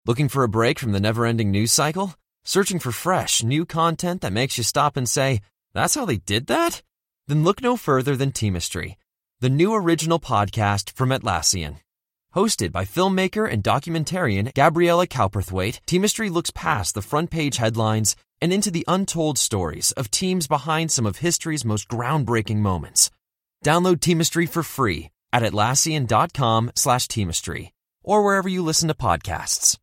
Looking for a break from the never-ending news cycle? Searching for fresh, new content that makes you stop and say, "That's how they did that?" Then look no further than Teamistry, the new original podcast from Atlassian. Hosted by filmmaker and documentarian Gabriella Cowperthwaite, Teamistry looks past the front-page headlines and into the untold stories of teams behind some of history's most groundbreaking moments. Download Teamistry for free at Atlassian.com/Teamistry or wherever you listen to podcasts.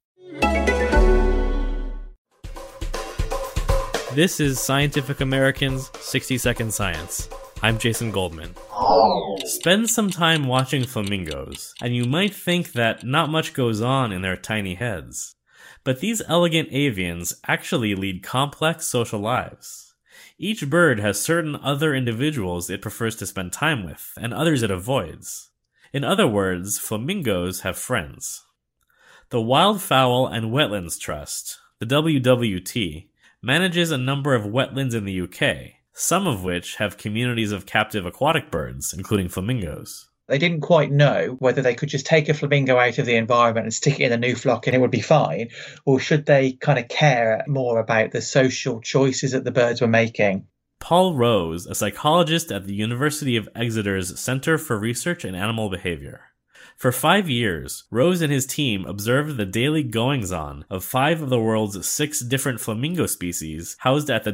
This is Scientific American's 60-Second Science. I'm Jason Goldman. Spend some time watching flamingos, and you might think that not much goes on in their tiny heads. But these elegant avians actually lead complex social lives. Each bird has certain other individuals it prefers to spend time with, and others it avoids. In other words, flamingos have friends. The Wildfowl and Wetlands Trust, the WWT, manages a number of wetlands in the UK, some of which have communities of captive aquatic birds, including flamingos. They didn't quite know whether they could just take a flamingo out of the environment and stick it in a new flock and it would be fine, or should they kind of care more about the social choices that the birds were making. Paul Rose, a psychologist at the University of Exeter's Center for Research in Animal Behavior. For 5 years, Rose and his team observed the daily goings-on of 5 of the world's 6 different flamingo species housed at the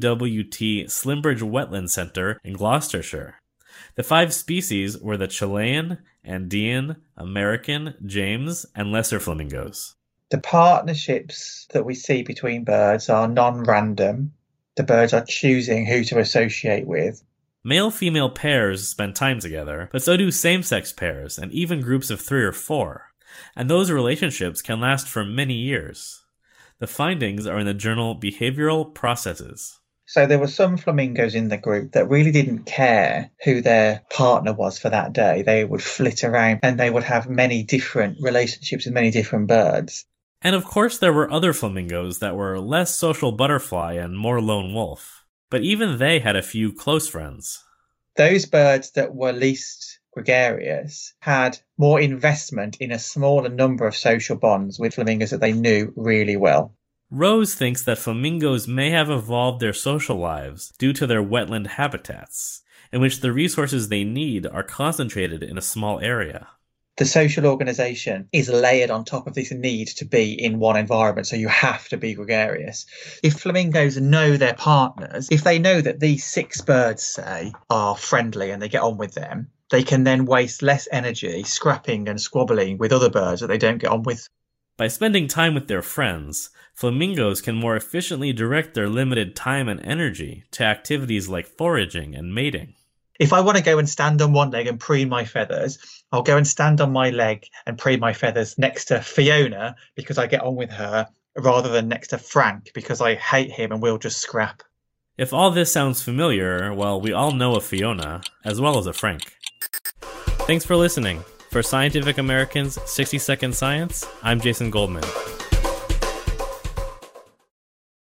WWT Slimbridge Wetland Center in Gloucestershire. The 5 species were the Chilean, Andean, American, James, and lesser flamingos. The partnerships that we see between birds are non-random. The birds are choosing who to associate with. Male-female pairs spend time together, but so do same-sex pairs and even groups of 3 or 4, and those relationships can last for many years. The findings are in the journal Behavioral Processes. So there were some flamingos in the group that really didn't care who their partner was for that day. They would flit around and they would have many different relationships with many different birds. And of course there were other flamingos that were less social butterfly and more lone wolf. But even they had a few close friends. Those birds that were least gregarious had more investment in a smaller number of social bonds with flamingos that they knew really well. Rose thinks that flamingos may have evolved their social lives due to their wetland habitats, in which the resources they need are concentrated in a small area. The social organisation is layered on top of this need to be in one environment, so you have to be gregarious. If flamingos know their partners, if they know that these 6 birds, say, are friendly and they get on with them, they can then waste less energy scrapping and squabbling with other birds that they don't get on with. By spending time with their friends, flamingos can more efficiently direct their limited time and energy to activities like foraging and mating. If I want to go and stand on one leg and preen my feathers, I'll go and stand on my leg and preen my feathers next to Fiona because I get on with her, rather than next to Frank because I hate him and we'll just scrap. If all this sounds familiar, well, we all know a Fiona, as well as a Frank. Thanks for listening. For Scientific American's 60-Second Science, I'm Jason Goldman.